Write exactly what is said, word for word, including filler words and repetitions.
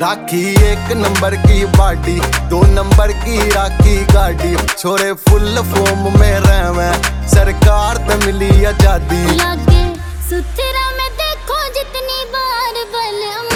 राखी एक नंबर की बाडी, दो नंबर की राखी गाड़ी। छोरे फुल फॉर्म में रहवे, सरकार ते मिली आजादी। लागे सुथरा में देखो जितनी बार बल